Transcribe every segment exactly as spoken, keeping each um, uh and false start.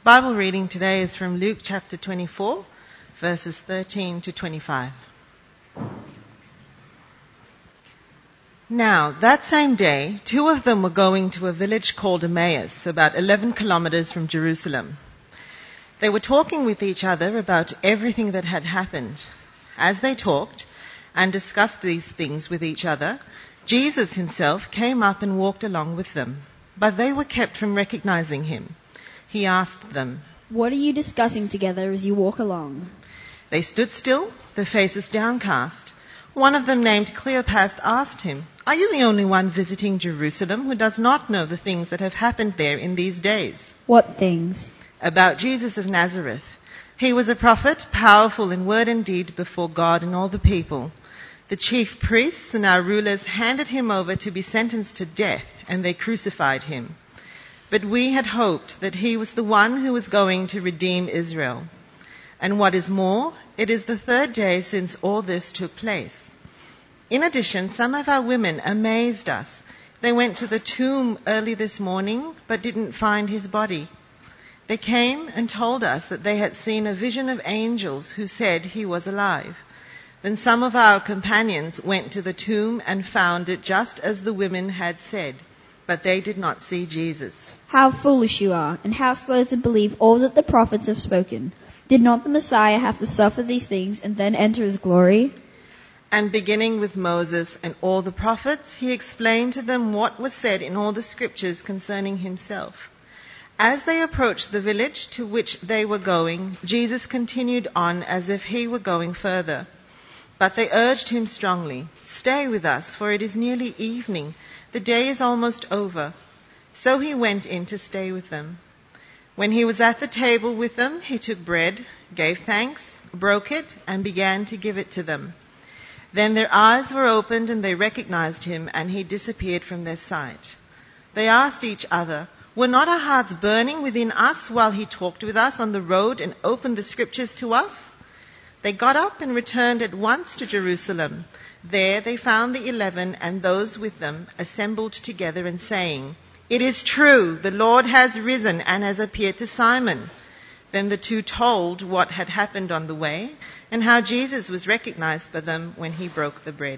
Bible reading today is from Luke chapter twenty-four, verses thirteen to twenty-five. Now, that same day, two of them were going to a village called Emmaus, about eleven kilometers from Jerusalem. They were talking with each other about everything that had happened. As they talked and discussed these things with each other, Jesus himself came up and walked along with them, but they were kept from recognizing him. He asked them, "What are you discussing together as you walk along?" They stood still, their faces downcast. One of them, named Cleopas, asked him, "Are you the only one visiting Jerusalem who does not know the things that have happened there in these days?" "What things?" "About Jesus of Nazareth. He was a prophet, powerful in word and deed before God and all the people. The chief priests and our rulers handed him over to be sentenced to death, and they crucified him. But we had hoped that he was the one who was going to redeem Israel. And what is more, it is the third day since all this took place. In addition, some of our women amazed us. They went to the tomb early this morning, but didn't find his body. They came and told us that they had seen a vision of angels who said he was alive. Then some of our companions went to the tomb and found it just as the women had said, but they did not see Jesus." "How foolish you are, and how slow to believe all that the prophets have spoken. Did not the Messiah have to suffer these things and then enter his glory?" And beginning with Moses and all the prophets, he explained to them what was said in all the scriptures concerning himself. As they approached the village to which they were going, Jesus continued on as if he were going further. But they urged him strongly, "Stay with us, for it is nearly evening. The day is almost over." So he went in to stay with them. When he was at the table with them, he took bread, gave thanks, broke it, and began to give it to them. Then their eyes were opened and they recognized him, and he disappeared from their sight. They asked each other, "Were not our hearts burning within us while he talked with us on the road and opened the scriptures to us?" They got up and returned at once to Jerusalem. There they found the eleven and those with them assembled together and saying, "It is true, the Lord has risen and has appeared to Simon." Then the two told what had happened on the way and how Jesus was recognized by them when he broke the bread.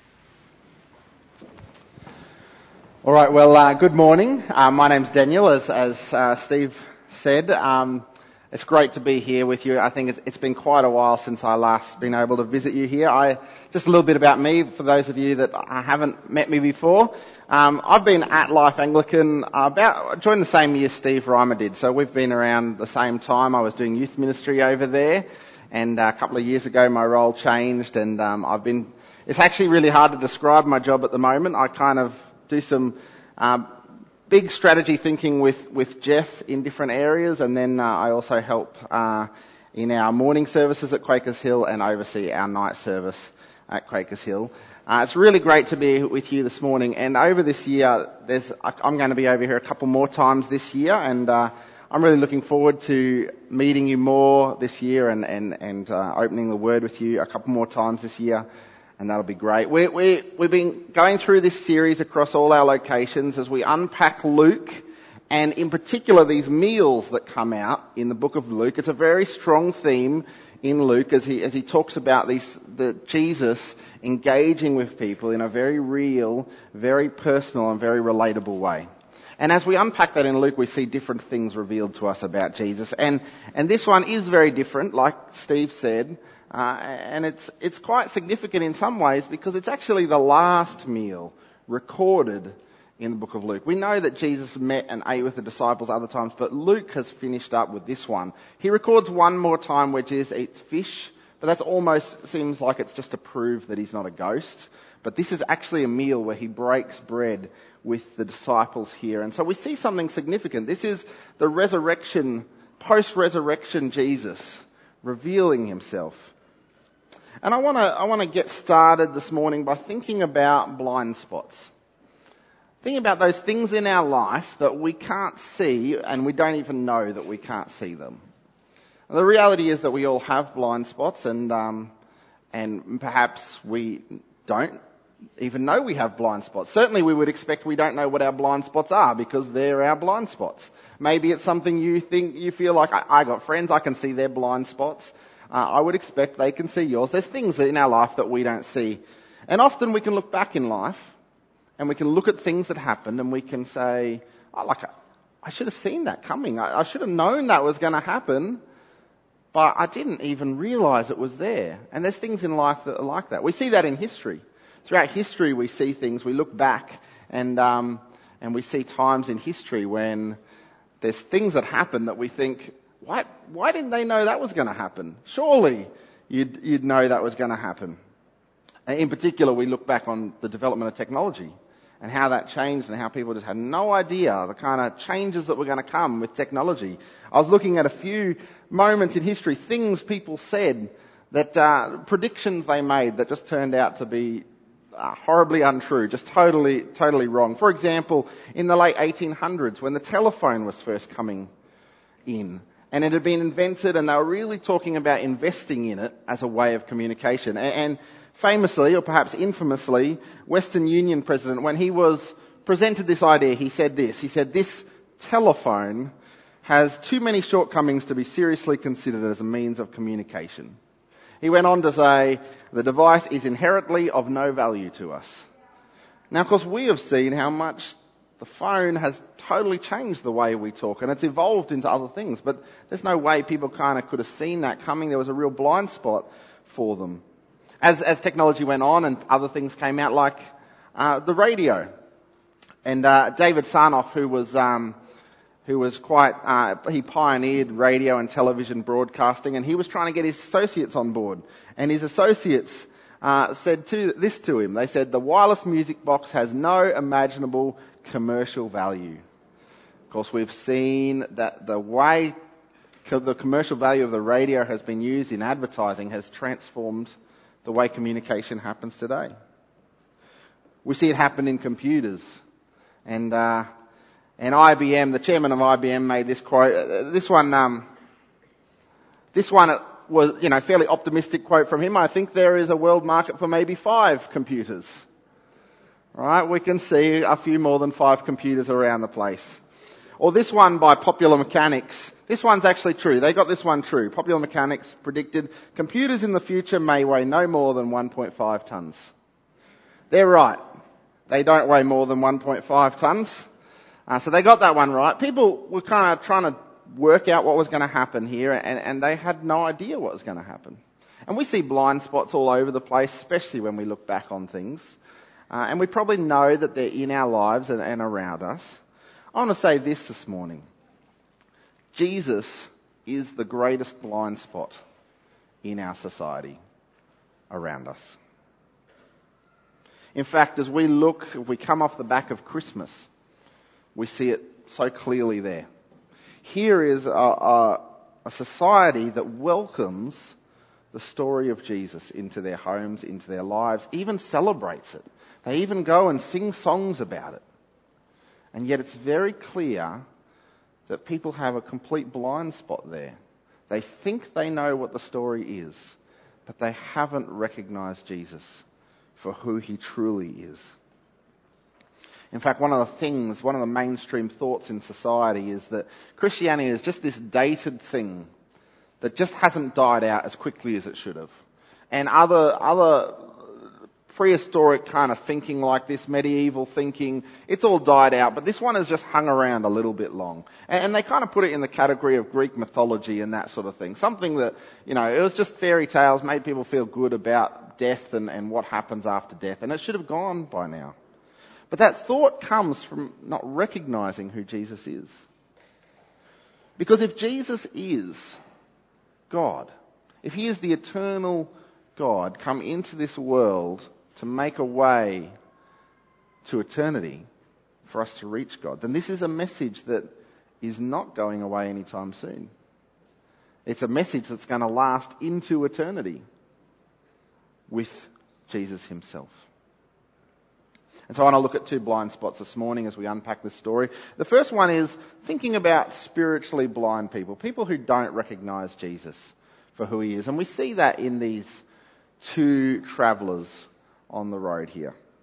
All right, well, uh, good morning. Uh, my name's Daniel, as, as uh, Steve said. Um, it's great to be here with you. I think it's, it's been quite a while since I last been able to visit you here. I, just a little bit about me, for those of you that haven't met me before. Um, I've been at Life Anglican about, joined the same year Steve Reimer did, so we've been around the same time. I was doing youth ministry over there, and uh, a couple of years ago my role changed, and um, I've been, it's actually really hard to describe my job at the moment. I kind of do some um, big strategy thinking with, with Jeff in different areas, and then uh, I also help uh, in our morning services at Quakers Hill and oversee our night service at Quakers Hill. Uh, it's really great to be with you this morning, and over this year, there's I'm going to be over here a couple more times this year, and uh, I'm really looking forward to meeting you more this year and, and, and uh, opening the Word with you a couple more times this year. And that'll be great. We, we, we've been going through this series across all our locations as we unpack Luke, and in particular these meals that come out in the book of Luke. It's a very strong theme in Luke as he as he talks about these the Jesus engaging with people in a very real, very personal and very relatable way. And as we unpack that in Luke, we see different things revealed to us about Jesus. And and this one is very different, like Steve said. Uh, and it's it's quite significant in some ways because it's actually the last meal recorded in the book of Luke. We know that Jesus met and ate with the disciples other times, but Luke has finished up with this one. He records one more time where Jesus eats fish, but that almost seems like it's just to prove that he's not a ghost. But this is actually a meal where he breaks bread with the disciples here. And so we see something significant. This is the resurrection, post-resurrection Jesus revealing himself. And I want to I want to get started this morning by thinking about blind spots. Thinking about those things in our life that we can't see and we don't even know that we can't see them. And the reality is that we all have blind spots, and um, and perhaps we don't even know we have blind spots. Certainly we would expect we don't know what our blind spots are because they're our blind spots. Maybe it's something you think, you feel like, I, I got friends, I can see their blind spots. Uh, I would expect they can see yours. There's things in our life that we don't see. And often we can look back in life and we can look at things that happened and we can say, oh, like, I should have seen that coming. I, I should have known that was going to happen, but I didn't even realize it was there. And there's things in life that are like that. We see that in history. Throughout history, we see things, we look back and, um, and we see times in history when there's things that happen that we think, why, why didn't they know that was going to happen? Surely you'd, you'd know that was going to happen. And in particular, we look back on the development of technology and how that changed and how people just had no idea the kind of changes that were going to come with technology. I was looking at a few moments in history, things people said that, uh, predictions they made that just turned out to be uh, horribly untrue, just totally, totally wrong. For example, in the late eighteen hundreds, when the telephone was first coming in, and it had been invented and they were really talking about investing in it as a way of communication. And, and famously, or perhaps infamously, Western Union president, when he was presented this idea, he said this. He said, this telephone has too many shortcomings to be seriously considered as a means of communication. He went on to say, the device is inherently of no value to us. Now, of course, we have seen how much the phone has totally changed the way we talk, and it's evolved into other things, but there's no way people kind of could have seen that coming. There was a real blind spot for them. As, as technology went on and other things came out, like uh, the radio. And uh, David Sarnoff, who was um, who was quite, uh, he pioneered radio and television broadcasting, and he was trying to get his associates on board. And his associates uh, said to, this to him. They said, the wireless music box has no imaginable commercial value. Of course, we've seen that the way the commercial value of the radio has been used in advertising has transformed the way communication happens today. We see it happen in computers. And, uh, and I B M, the chairman of I B M made this quote. This one, um, this one was, you know, fairly optimistic quote from him. I think there is a world market for maybe five computers. Right? We can see a few more than five computers around the place. Or this one by Popular Mechanics. This one's actually true. They got this one true. Popular Mechanics predicted computers in the future may weigh no more than one point five tons. They're right. They don't weigh more than one point five tons. Uh, so they got that one right. People were kind of trying to work out what was going to happen here, and, and they had no idea what was going to happen. And we see blind spots all over the place, especially when we look back on things. Uh, and we probably know that they're in our lives and, and around us. I want to say this this morning. Jesus is the greatest blind spot in our society around us. In fact, as we look, if we come off the back of Christmas, we see it so clearly there. Here is a, a, a society that welcomes the story of Jesus into their homes, into their lives, even celebrates it. They even go and sing songs about it. And yet it's very clear that people have a complete blind spot there. They think they know what the story is, but they haven't recognized Jesus for who he truly is. In fact, one of the things, one of the mainstream thoughts in society is that Christianity is just this dated thing that just hasn't died out as quickly as it should have. And other, other prehistoric kind of thinking like this, medieval thinking, it's all died out, but this one has just hung around a little bit long. And they kind of put it in the category of Greek mythology and that sort of thing. Something that, you know, it was just fairy tales, made people feel good about death and, and what happens after death, and it should have gone by now. But that thought comes from not recognizing who Jesus is. Because if Jesus is God, if he is the eternal God come into this world to make a way to eternity for us to reach God, then this is a message that is not going away anytime soon. It's a message that's going to last into eternity with Jesus himself. And so I want to look at two blind spots this morning as we unpack this story. The first one is thinking about spiritually blind people, people who don't recognize Jesus for who he is. And we see that in these two travellers on the road here.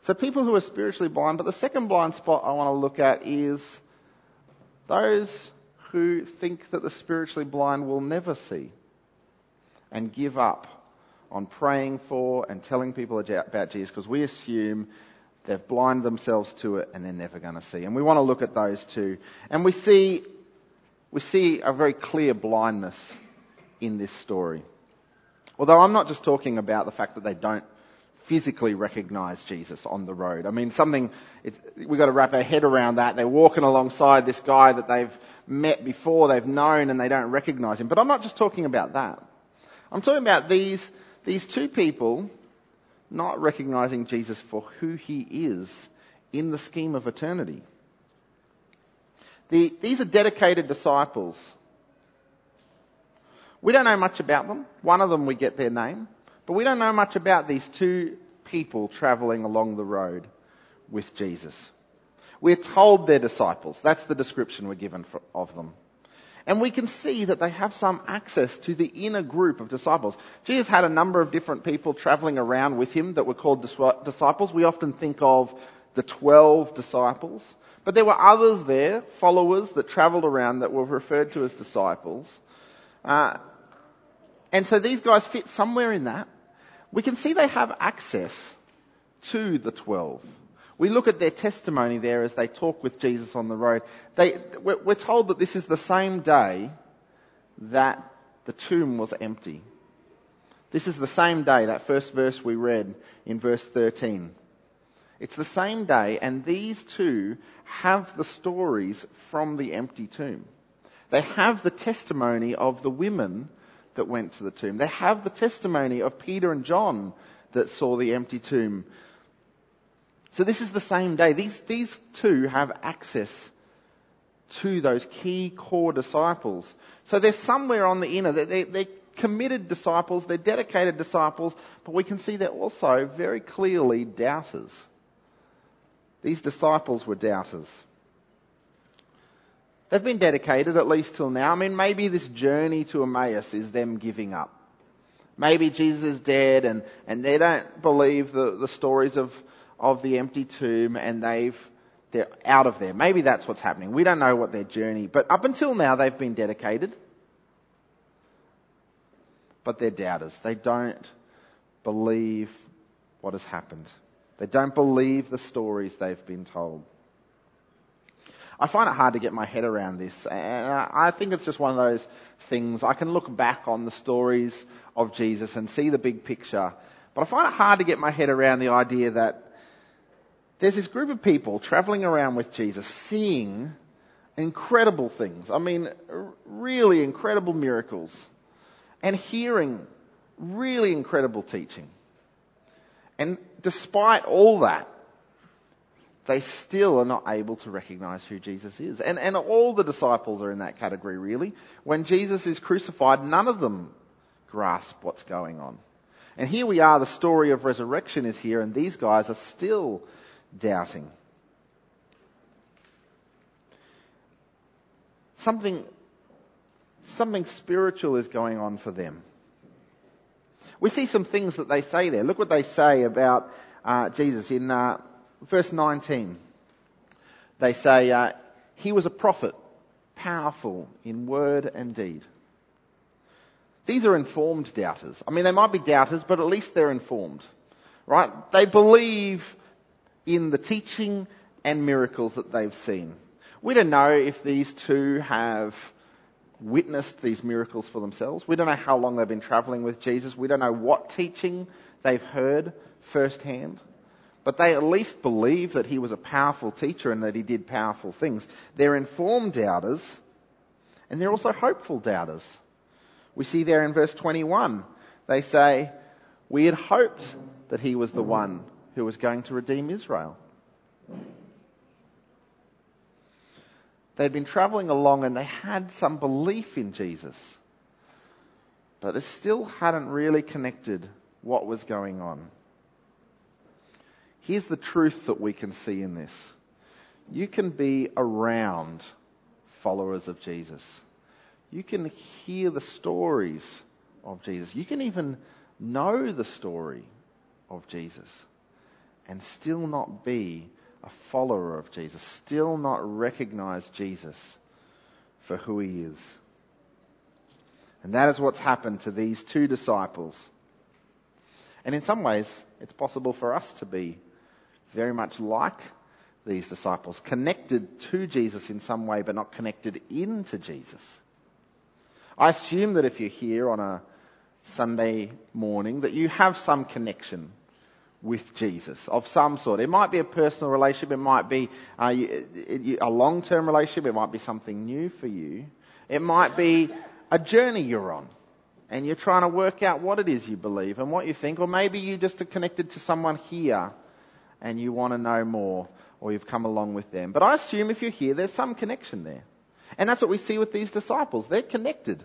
So people who are spiritually blind, but the second blind spot I want to look at is those who think that the spiritually blind will never see and give up on praying for and telling people about Jesus because we assume they've blinded themselves to it and they're never going to see. And we want to look at those two. And we see, we see a very clear blindness in this story. Although I'm not just talking about the fact that they don't physically recognise Jesus on the road. I mean, something, it, we've got to wrap our head around that. They're walking alongside this guy that they've met before, they've known, and they don't recognise him. But I'm not just talking about that. I'm talking about these, these two people not recognising Jesus for who he is in the scheme of eternity. The, these are dedicated disciples. We don't know much about them. One of them we get their name. But we don't know much about these two people travelling along the road with Jesus. We're told they're disciples. That's the description we're given for, of them. And we can see that they have some access to the inner group of disciples. Jesus had a number of different people travelling around with him that were called disciples. We often think of the twelve disciples. But there were others there, followers, that travelled around that were referred to as disciples. Uh, and so these guys fit somewhere in that. We can see they have access to the twelve. We look at their testimony there as they talk with Jesus on the road. They, we're told that this is the same day that the tomb was empty. This is the same day, that first verse we read in verse thirteen. It's the same day, and these two have the stories from the empty tomb. They have the testimony of the women that went to the tomb. They have the testimony of Peter and John that saw the empty tomb. So this is the same day. These, these two have access to those key core disciples. So they're somewhere on the inner. They're, they're committed disciples. They're dedicated disciples. But we can see they're also very clearly doubters. These disciples were doubters. They've been dedicated at least till now. I mean, maybe this journey to Emmaus is them giving up. Maybe Jesus is dead and, and they don't believe the, the stories of, of the empty tomb and they've, they're out of there. Maybe that's what's happening. We don't know what their journey, but up until now they've been dedicated. But they're doubters. They don't believe what has happened. They don't believe the stories they've been told. I find it hard to get my head around this, and I think it's just one of those things. I can look back on the stories of Jesus and see the big picture, but I find it hard to get my head around the idea that there's this group of people travelling around with Jesus, seeing incredible things. I mean, really incredible miracles, and hearing really incredible teaching. And despite all that, they still are not able to recognise who Jesus is. And, and all the disciples are in that category, really. When Jesus is crucified, none of them grasp what's going on. And here we are, the story of resurrection is here, and these guys are still doubting. Something, something spiritual is going on for them. We see some things that they say there. Look what they say about uh, Jesus in uh, verse nineteen. They say, uh, he was a prophet, powerful in word and deed. These are informed doubters. I mean, they might be doubters, but at least they're informed, right? They believe in the teaching and miracles that they've seen. We don't know if these two have witnessed these miracles for themselves. We don't know how long they've been travelling with Jesus. We don't know what teaching they've heard firsthand. But they at least believe that he was a powerful teacher and that he did powerful things. They're informed doubters, and they're also hopeful doubters. We see there in verse twenty-one, they say, we had hoped that he was the one who was going to redeem Israel. They'd been travelling along and they had some belief in Jesus, but it still hadn't really connected what was going on. Here's the truth that we can see in this. You can be around followers of Jesus. You can hear the stories of Jesus. You can even know the story of Jesus and still not be a follower of Jesus, still not recognize Jesus for who he is. And that is what's happened to these two disciples. And in some ways, it's possible for us to be very much like these disciples, connected to Jesus in some way, but not connected into Jesus. I assume that if you're here on a Sunday morning, that you have some connection with Jesus of some sort. It might be a personal relationship, it might be uh, a long-term relationship, it might be something new for you. It might be a journey you're on, and you're trying to work out what it is you believe and what you think, or maybe you just are connected to someone here and you want to know more, or you've come along with them. But I assume if you're here, there's some connection there. And that's what we see with these disciples. They're connected.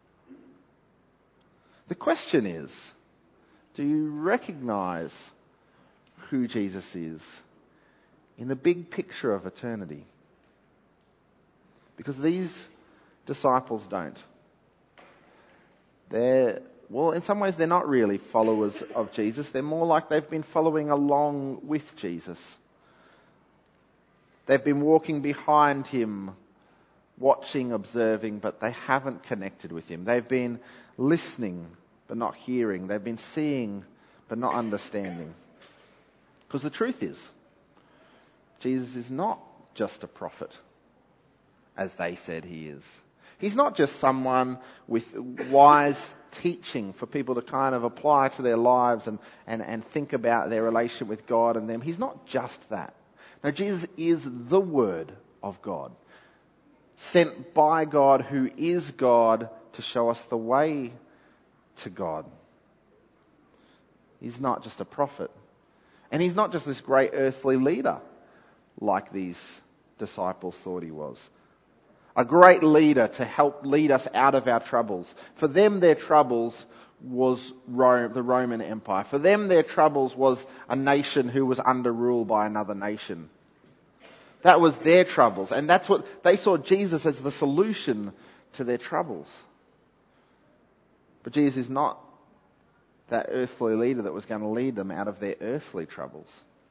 The question is, do you recognize who Jesus is in the big picture of eternity? Because these disciples don't. They're, well, in some ways they're not really followers of Jesus. They're more like they've been following along with Jesus. They've been walking behind him, watching, observing, but they haven't connected with him. They've been listening, but not hearing. They've been seeing, but not understanding. Because the truth is, Jesus is not just a prophet, as they said he is. He's not just someone with wise teaching for people to kind of apply to their lives and, and, and think about their relationship with God and them. He's not just that. No, Jesus is the Word of God, sent by God, who is God, to show us the way to God. He's not just a prophet. And he's not just this great earthly leader like these disciples thought he was. A great leader to help lead us out of our troubles. For them, their troubles was Rome, the Roman Empire. For them, their troubles was a nation who was under rule by another nation. That was their troubles. And that's what they saw Jesus as the solution to their troubles. But Jesus is not that earthly leader that was going to lead them out of their earthly troubles.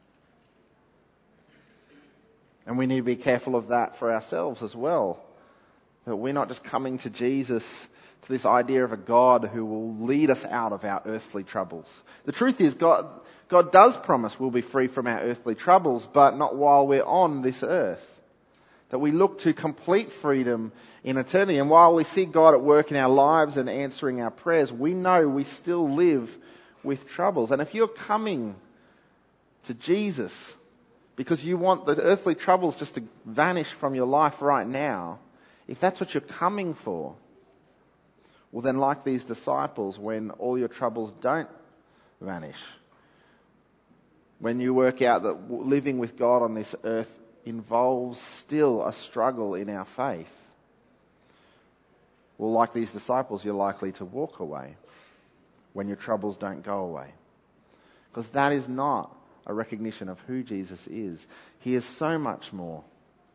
And we need to be careful of that for ourselves as well. That we're not just coming to Jesus, to this idea of a God who will lead us out of our earthly troubles. The truth is, God, God does promise we'll be free from our earthly troubles, but not while we're on this earth. That we look to complete freedom in eternity. And while we see God at work in our lives and answering our prayers, we know we still live with troubles. And if you're coming to Jesus because you want the earthly troubles just to vanish from your life right now, if that's what you're coming for, well then, like these disciples, when all your troubles don't vanish, when you work out that living with God on this earth involves still a struggle in our faith, well, like these disciples, you're likely to walk away when your troubles don't go away. Because that is not a recognition of who Jesus is. He is so much more.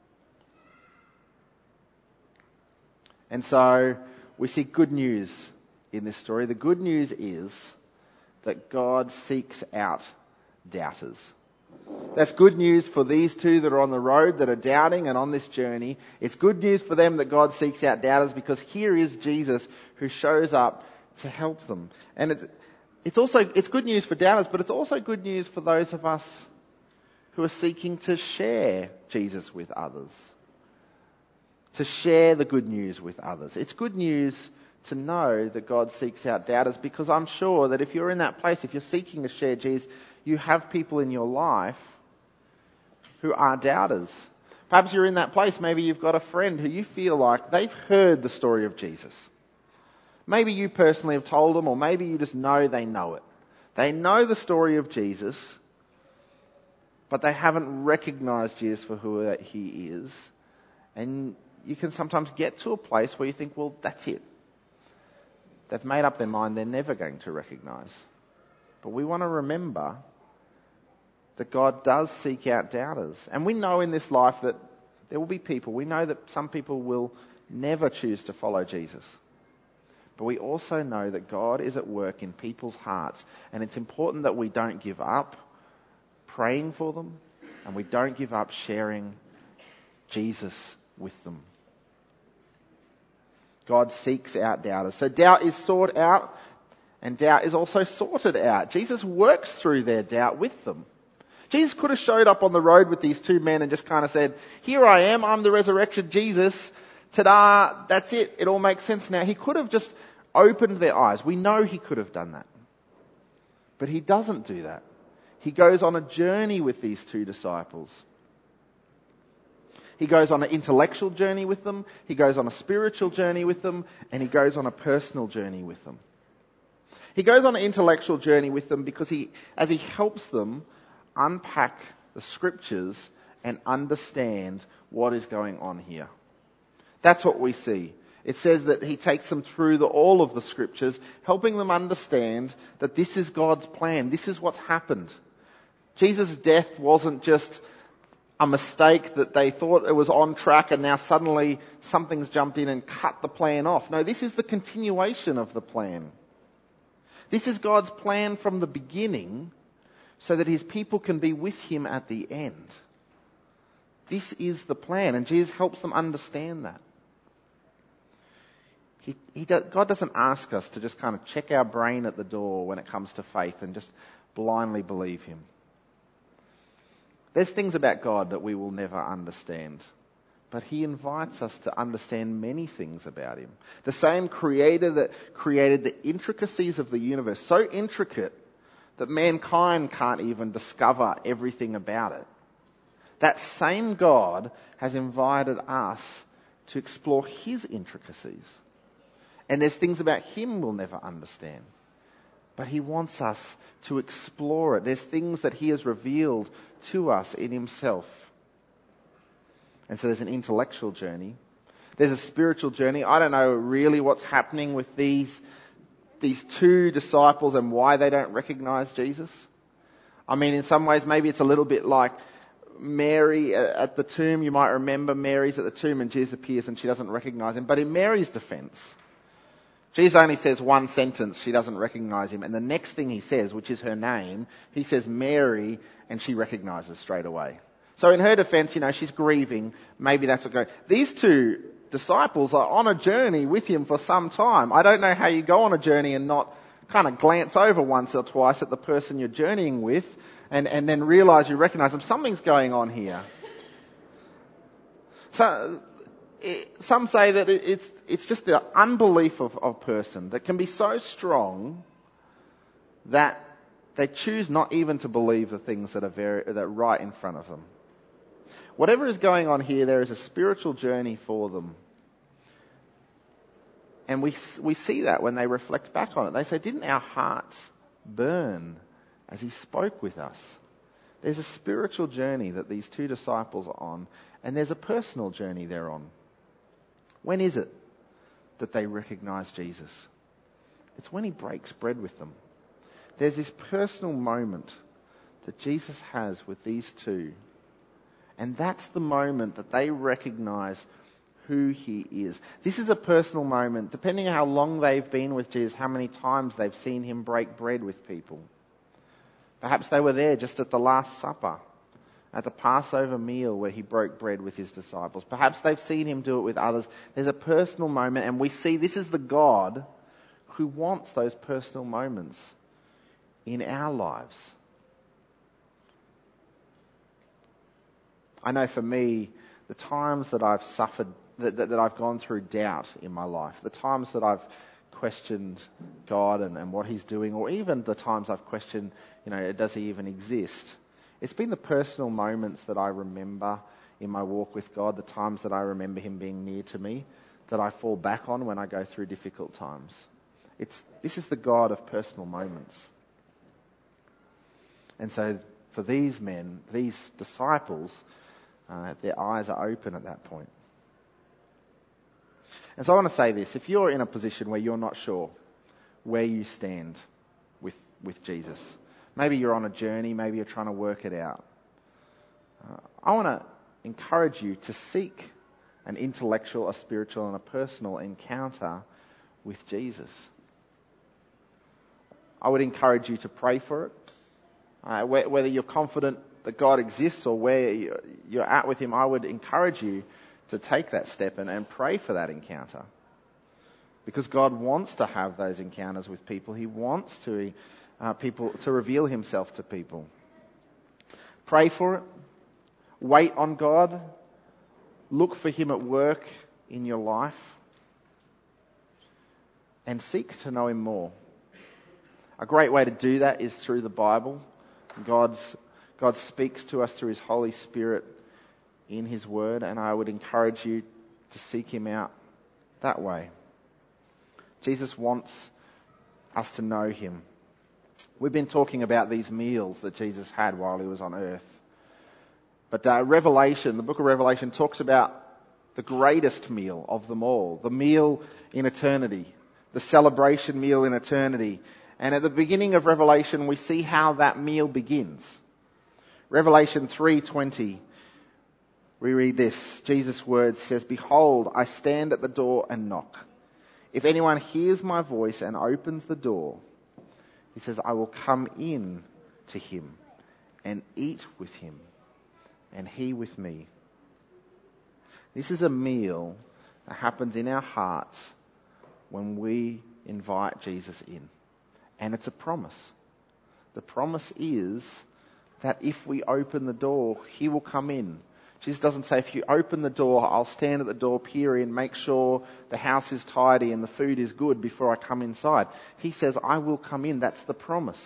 And so we see good news in this story. The good news is that God seeks out doubters. That's good news for these two that are on the road, that are doubting and on this journey. It's good news for them that God seeks out doubters, because here is Jesus who shows up to help them. And it's, it's also, it's good news for doubters, but it's also good news for those of us who are seeking to share Jesus with others. To share the good news with others. It's good news to know that God seeks out doubters, because I'm sure that if you're in that place, if you're seeking to share Jesus, you have people in your life who are doubters. Perhaps you're in that place, maybe you've got a friend who you feel like they've heard the story of Jesus. Maybe you personally have told them, or maybe you just know they know it. They know the story of Jesus, but they haven't recognized Jesus for who he is. And you can sometimes get to a place where you think, well, that's it. They've made up their mind they're never going to recognize. But we want to remember that God does seek out doubters. And we know in this life that there will be people, we know that some people will never choose to follow Jesus. But we also know that God is at work in people's hearts. And it's important that we don't give up praying for them, and we don't give up sharing Jesus with them. God seeks out doubters. So doubt is sought out, and doubt is also sorted out. Jesus works through their doubt with them. Jesus could have showed up on the road with these two men and just kind of said, here I am, I'm the resurrection Jesus. Ta-da, that's it. It all makes sense now. He could have just opened their eyes. We know he could have done that. But he doesn't do that. He goes on a journey with these two disciples. He goes on an intellectual journey with them, he goes on a spiritual journey with them, and he goes on a personal journey with them. He goes on an intellectual journey with them because he, as he helps them unpack the scriptures and understand what is going on here. That's what we see. It says that he takes them through the, all of the scriptures, helping them understand that this is God's plan. This is what's happened. Jesus' death wasn't just a mistake that they thought it was on track and now suddenly something's jumped in and cut the plan off. No, this is the continuation of the plan. This is God's plan from the beginning so that his people can be with him at the end. This is the plan, and Jesus helps them understand that. He, he does, God doesn't ask us to just kind of check our brain at the door when it comes to faith and just blindly believe him. There's things about God that we will never understand, but he invites us to understand many things about him. The same creator that created the intricacies of the universe, so intricate that mankind can't even discover everything about it. That same God has invited us to explore his intricacies. And there's things about him we'll never understand. But he wants us to explore it. There's things that he has revealed to us in himself. And so there's an intellectual journey. There's a spiritual journey. I don't know really what's happening with these, these two disciples and why they don't recognize Jesus. I mean, in some ways, maybe it's a little bit like Mary at the tomb. You might remember Mary's at the tomb and Jesus appears and she doesn't recognize him. But in Mary's defense, Jesus only says one sentence, she doesn't recognize him. And the next thing he says, which is her name, he says Mary, and she recognizes straight away. So in her defense, you know, she's grieving. Maybe that's okay. These two disciples are on a journey with him for some time. I don't know how you go on a journey and not kind of glance over once or twice at the person you're journeying with and, and then realize you recognize them. Something's going on here. So, it, some say that it, it's, it's just the unbelief of a person that can be so strong that they choose not even to believe the things that are very, that are right in front of them. Whatever is going on here, there is a spiritual journey for them. And we we see that when they reflect back on it. They say, didn't our hearts burn as he spoke with us? There's a spiritual journey that these two disciples are on, and there's a personal journey they're on. When is it that they recognize Jesus? It's when he breaks bread with them. There's this personal moment that Jesus has with these two. And that's the moment that they recognize who he is. This is a personal moment, depending on how long they've been with Jesus, how many times they've seen him break bread with people. Perhaps they were there just at the Last Supper, at the Passover meal where he broke bread with his disciples. Perhaps they've seen him do it with others. There's a personal moment, and we see this is the God who wants those personal moments in our lives. I know for me, the times that I've suffered, that, that, that I've gone through doubt in my life, the times that I've questioned God and, and what he's doing, or even the times I've questioned, you know, does he even exist? It's been the personal moments that I remember in my walk with God, the times that I remember him being near to me, that I fall back on when I go through difficult times. It's, this is the God of personal moments. And so for these men, these disciples, Uh, their eyes are open at that point. And so I want to say this. If you're in a position where you're not sure where you stand with, with Jesus, maybe you're on a journey, maybe you're trying to work it out, uh, I want to encourage you to seek an intellectual, a spiritual, and a personal encounter with Jesus. I would encourage you to pray for it. Uh, whether you're confident that God exists or where you're at with him, I would encourage you to take that step and, and pray for that encounter. Because God wants to have those encounters with people. He wants to uh, people to reveal himself to people. Pray for it. Wait on God. Look for him at work in your life. And seek to know him more. A great way to do that is through the Bible. God's, God speaks to us through his Holy Spirit in his word, and I would encourage you to seek him out that way. Jesus wants us to know him. We've been talking about these meals that Jesus had while he was on earth. But uh, Revelation, the book of Revelation, talks about the greatest meal of them all, the meal in eternity, the celebration meal in eternity. And at the beginning of Revelation, we see how that meal begins. Revelation three twenty, we read this. Jesus' words says, "Behold, I stand at the door and knock. If anyone hears my voice and opens the door," he says, "I will come in to him and eat with him, and he with me." This is a meal that happens in our hearts when we invite Jesus in. And it's a promise. The promise is that if we open the door, he will come in. Jesus doesn't say, if you open the door, I'll stand at the door, peer in, make sure the house is tidy and the food is good before I come inside. He says, I will come in. That's the promise.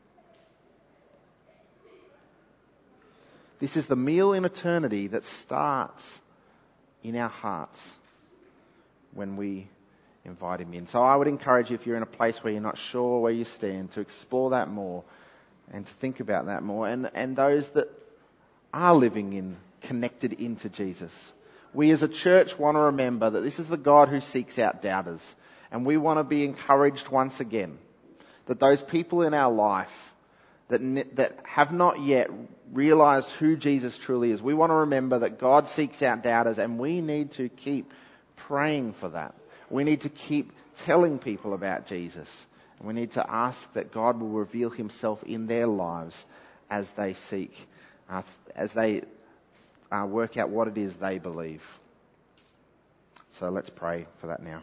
This is the meal in eternity that starts in our hearts when we invite him in. So I would encourage you, if you're in a place where you're not sure where you stand, to explore that more and to think about that more. And, and those that are living in, connected into Jesus. We as a church want to remember that this is the God who seeks out doubters. And we want to be encouraged once again that those people in our life that, that have not yet realized who Jesus truly is, we want to remember that God seeks out doubters, and we need to keep praying for that. We need to keep telling people about Jesus. And we need to ask that God will reveal himself in their lives as they seek, uh, as they uh, work out what it is they believe. So let's pray for that now.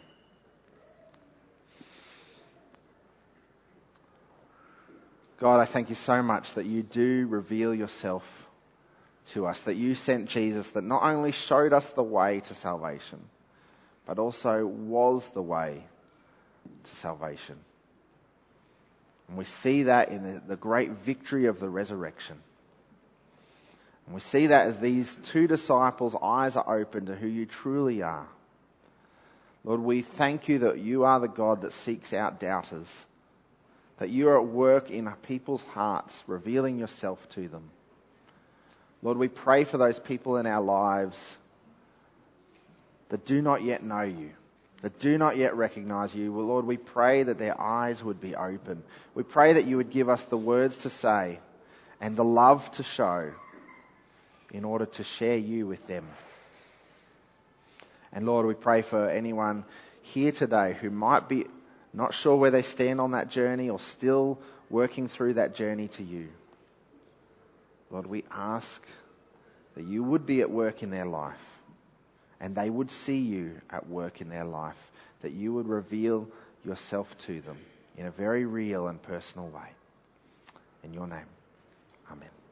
God, I thank you so much that you do reveal yourself to us, that you sent Jesus that not only showed us the way to salvation, but also was the way to salvation. And we see that in the, the great victory of the resurrection. And we see that as these two disciples' eyes are open to who you truly are. Lord, we thank you that you are the God that seeks out doubters, that you are at work in people's hearts, revealing yourself to them. Lord, we pray for those people in our lives that do not yet know you, that do not yet recognize you. Well, Lord, we pray that their eyes would be open. We pray that you would give us the words to say and the love to show in order to share you with them. And Lord, we pray for anyone here today who might be not sure where they stand on that journey or still working through that journey to you. Lord, we ask that you would be at work in their life and they would see you at work in their life, that you would reveal yourself to them in a very real and personal way. In your name, amen.